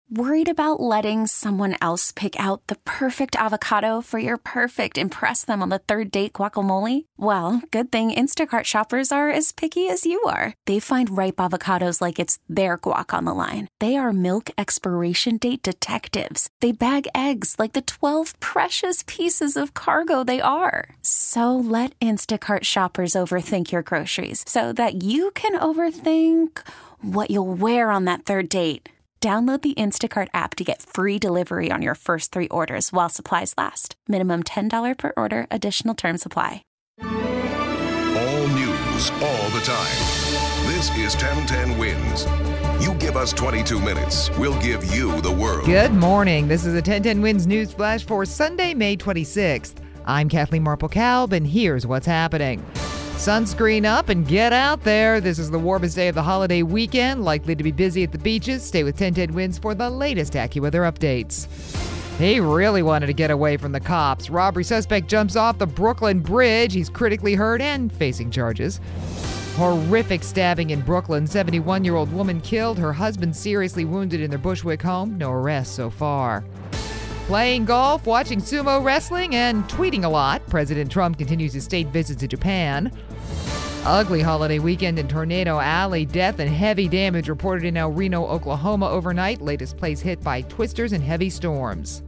Worried about letting someone else pick out the perfect avocado for your perfect impress them on the third date guacamole? Well, good thing Instacart shoppers are as picky as you are. They find ripe avocados like it's their guac on the line. They are milk expiration date detectives. They bag eggs like the 12 precious pieces of cargo they are. So let Instacart shoppers overthink your groceries so that you can overthink what you'll wear on that third date. Download the Instacart app to get free delivery on your first 3 orders while supplies last. Minimum $10 per order. Additional terms apply. All news, all the time. This is 1010 Wins. You give us 22 minutes, we'll give you the world. Good morning. This is a 1010 Wins News Flash for Sunday, May 26th. I'm Kathleen Marple-Kalb, and here's what's happening. Sunscreen up and get out there. This is the warmest day of the holiday weekend. Likely to be busy at the beaches. Stay with 1010 Wins for the latest AccuWeather updates. He really wanted to get away from the cops. Robbery suspect jumps off the Brooklyn Bridge. He's critically hurt and facing charges. Horrific stabbing in Brooklyn. 71-year-old woman killed. Her husband seriously wounded in their Bushwick home. No arrests so far. Playing golf, watching sumo wrestling, and tweeting a lot. President Trump continues his state visit to Japan. Ugly holiday weekend in Tornado Alley. Death and heavy damage reported in El Reno, Oklahoma overnight. Latest place hit by twisters and heavy storms.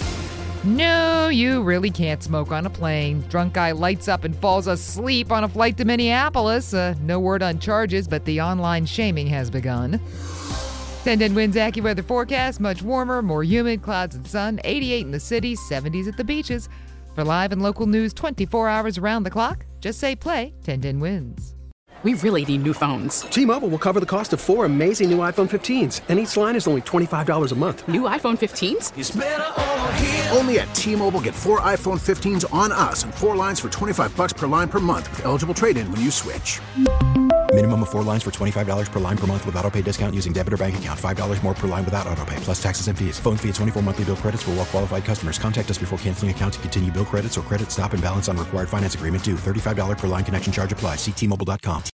No, you really can't smoke on a plane. Drunk guy lights up and falls asleep on a flight to Minneapolis. No word on charges, but the online shaming has begun. 1010 Wins AccuWeather forecast. Much warmer, more humid, clouds and sun. 88 in the city, 70s at the beaches. For live and local news 24 hours around the clock, just say play 1010 Wins. We really need new phones. T-Mobile will cover the cost of 4 amazing new iPhone 15s, and each line is only $25 a month. New iPhone 15s? It's better over here. Only at T-Mobile, get 4 iPhone 15s on us and 4 lines for $25 per line per month with eligible trade-in when you switch. Minimum of 4 lines for $25 per line per month with autopay discount using debit or bank account. $5 more per line without autopay, plus taxes and fees. Phone fee at 24 monthly bill credits for well-qualified customers. Contact us before canceling account to continue bill credits or credit stop and balance on required finance agreement due. $35 per line connection charge applies. See T-Mobile.com.